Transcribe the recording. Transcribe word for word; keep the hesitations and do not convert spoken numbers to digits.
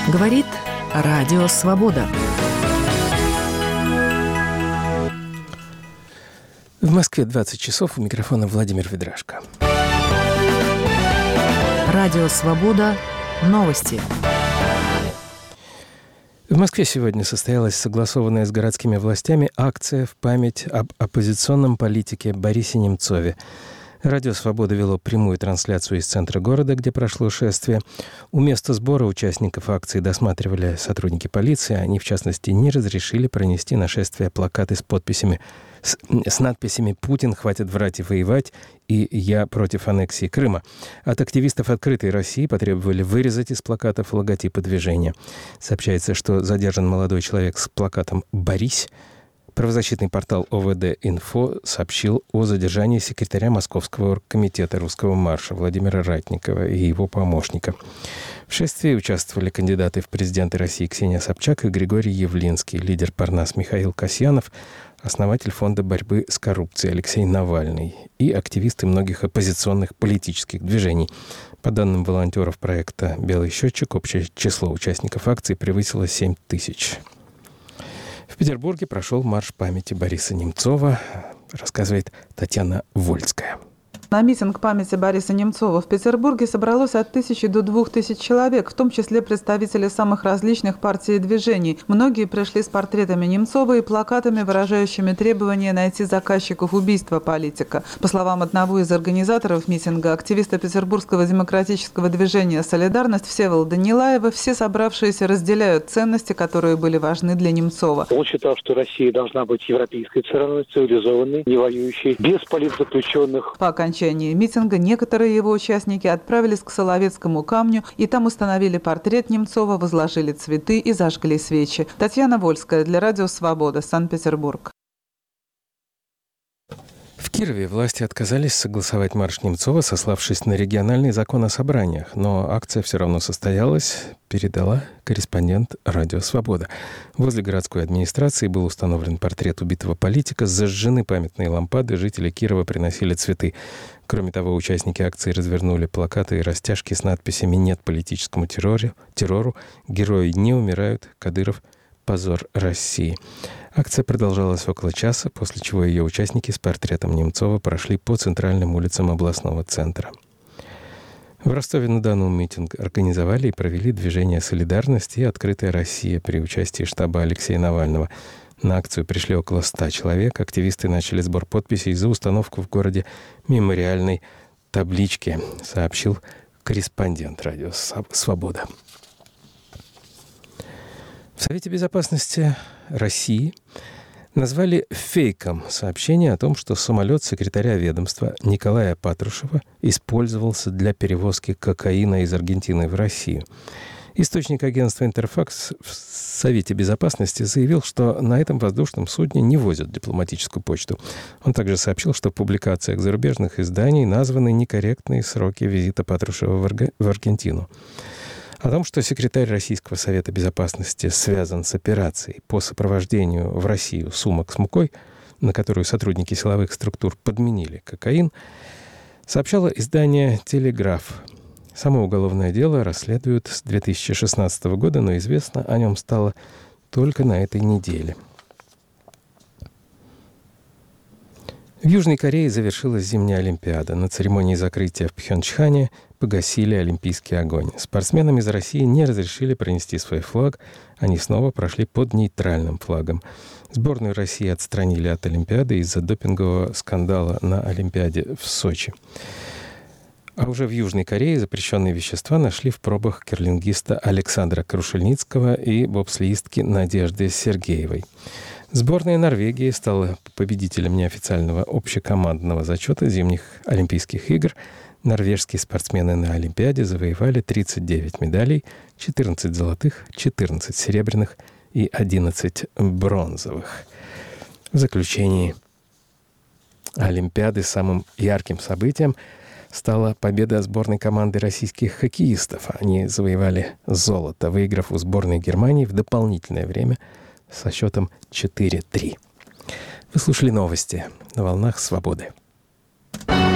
Говорит Радио Свобода. В Москве двадцать часов, у микрофона Владимир Ведрашко. Радио Свобода. Новости. В Москве сегодня состоялась согласованная с городскими властями акция в память об оппозиционном политике Борисе Немцове. Радио «Свобода» вело прямую трансляцию из центра города, где прошло шествие. У места сбора участников акции досматривали сотрудники полиции. Они, в частности, не разрешили пронести на шествие плакаты с подписями, с, с надписями «Путин, хватит врать и воевать» и «Я против аннексии Крыма». От активистов «Открытой России» потребовали вырезать из плакатов логотипы движения. Сообщается, что задержан молодой человек с плакатом «Борись». Правозащитный портал о вэ дэ-Инфо сообщил о задержании секретаря Московского оргкомитета Русского марша Владимира Ратникова и его помощника. В шествии участвовали кандидаты в президенты России Ксения Собчак и Григорий Явлинский, лидер Парнас Михаил Касьянов, основатель фонда борьбы с коррупцией Алексей Навальный и активисты многих оппозиционных политических движений. По данным волонтеров проекта «Белый счетчик», общее число участников акции превысило семь тысяч. В Петербурге прошел марш памяти Бориса Немцова, рассказывает Татьяна Вольская. На митинг памяти Бориса Немцова в Петербурге собралось от тысячи до двух тысяч человек, в том числе представители самых различных партий и движений. Многие пришли с портретами Немцова и плакатами, выражающими требования найти заказчиков убийства политика. По словам одного из организаторов митинга, активиста Петербургского демократического движения «Солидарность» Всеволода Нилаева, все собравшиеся разделяют ценности, которые были важны для Немцова. Он считал, что Россия должна быть европейской страной, цивилизованной, не воюющей, без политзаключенных. По окончании митинга некоторые его участники отправились к Соловецкому камню и там установили портрет Немцова, возложили цветы и зажгли свечи. Татьяна Вольская для Радио Свобода, Санкт-Петербург. В Кирове власти отказались согласовать марш Немцова, сославшись на региональный закон о собраниях. Но акция все равно состоялась, передала корреспондент Радио Свобода. Возле городской администрации был установлен портрет убитого политика, зажжены памятные лампады, жители Кирова приносили цветы. Кроме того, участники акции развернули плакаты и растяжки с надписями «Нет политическому террору», террору, «Герои не умирают», «Кадыров – позор России». Акция продолжалась около часа, после чего ее участники с портретом Немцова прошли по центральным улицам областного центра. В Ростове-на-Дону митинг организовали и провели движение «Солидарность» и «Открытая Россия» при участии штаба Алексея Навального. На акцию пришли около ста человек. Активисты начали сбор подписей за установку в городе мемориальной таблички, сообщил корреспондент Радио Свобода. В Совете Безопасности России назвали фейком сообщение о том, что самолет секретаря ведомства Николая Патрушева использовался для перевозки кокаина из Аргентины в Россию. Источник агентства «Интерфакс» в Совете Безопасности заявил, что на этом воздушном судне не возят дипломатическую почту. Он также сообщил, что в публикациях зарубежных изданий названы некорректные сроки визита Патрушева в, Арг... в Аргентину. О том, что секретарь Российского Совета Безопасности связан с операцией по сопровождению в Россию сумок с мукой, на которую сотрудники силовых структур подменили кокаин, сообщало издание «Телеграф». Само уголовное дело расследуют с две тысячи шестнадцатого года, но известно о нем стало только на этой неделе. В Южной Корее завершилась зимняя Олимпиада. На церемонии закрытия в Пхёнчхане погасили олимпийский огонь. Спортсменам из России не разрешили пронести свой флаг. Они снова прошли под нейтральным флагом. Сборную России отстранили от Олимпиады из-за допингового скандала на Олимпиаде в Сочи. А уже в Южной Корее запрещенные вещества нашли в пробах керлингиста Александра Крушельницкого и бобслеистки Надежды Сергеевой. Сборная Норвегии стала победителем неофициального общекомандного зачета зимних Олимпийских игр. Норвежские спортсмены на Олимпиаде завоевали тридцать девять медалей, четырнадцать золотых, четырнадцать серебряных и одиннадцать бронзовых. В заключении Олимпиады самым ярким событием стала победа сборной команды российских хоккеистов. Они завоевали золото, выиграв у сборной Германии в дополнительное время со счетом четыре три. Вы слушали новости на волнах Свободы.